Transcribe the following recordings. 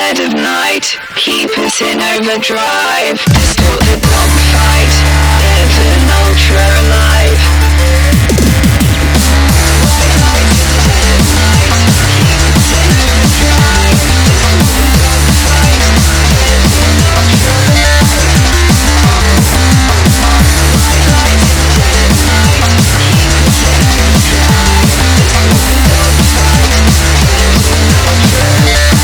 dead of night, keep us in overdrive. Distort the dogfight, live an ultra alive. White light in the dead of night, keep us in overdrive. Distort the dogfight, live an ultra alive. White light in the dead of night, keep us in overdrive. Distort the dogfight, live an ultra alive.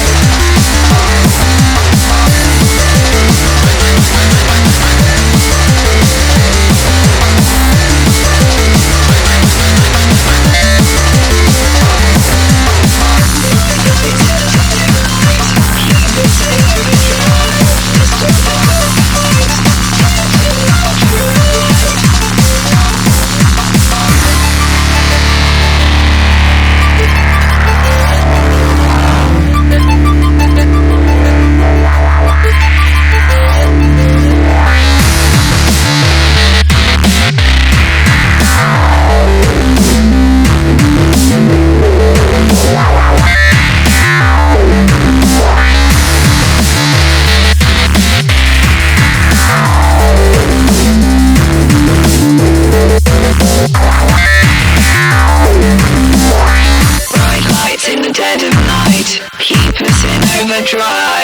Bright lights in the dead of night, keep us in overdrive.